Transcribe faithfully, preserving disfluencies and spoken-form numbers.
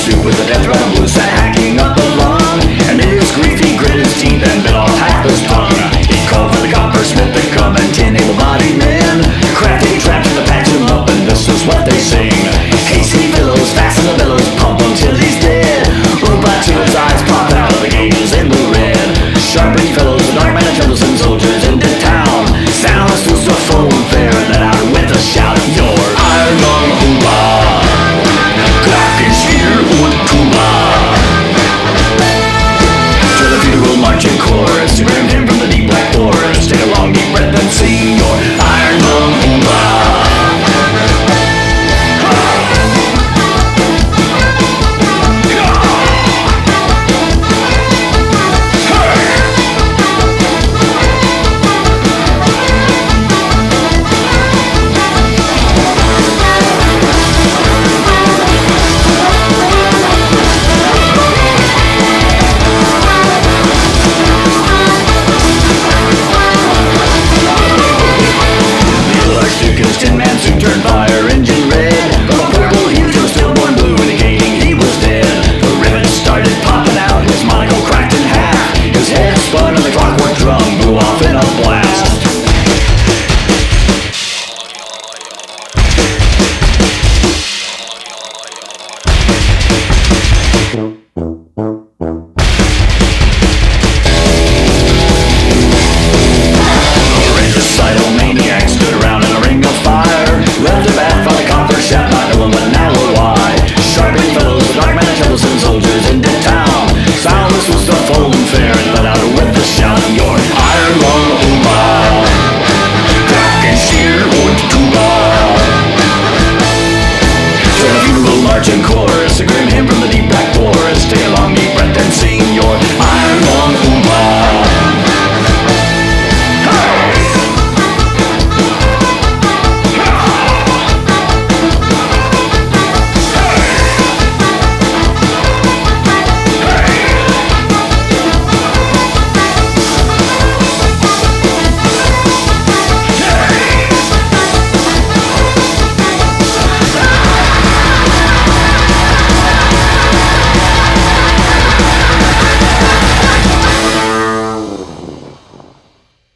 suit with a death rattle blue, sat hacking up the lawn. And in his grief he grit his teeth and bit off half his tongue. He called for the coppersmith to come and ten able-bodied men. Crafty trapped to patch him up, and this is what they sing. Hasty pillows, fasten the billows, pump him till he's dead. Robot to his eyes pop out of the gauges in the red. Sharpening fellows, the dark man and troubles and soldiers into town. Sounds was the phone fair, and then out with a shout. Your iron lung hoorah, Glock is here und tuba. To the funeral marching chorus, to grim him from the deep black forest. Take a long deep breath and sing your iron lung hoorah. Tin man suit turned fire engine red. From a purple hue to a stillborn blue, indicating he was dead. The rivets started popping out, his monocle cracked in half. His head spun and the clockwork drum blew off in a blast. A regicidal maniac stood around in a ring of fire. Left a bath by the copper shaft, not knowing but now why. Sharpening fellows, the dark man and troubles and soldiers into town. Silence was the folding fair, and let out with the shout. Your iron lung hoorah, Glock and sheer und tuba. To the funeral marching chorus, a grim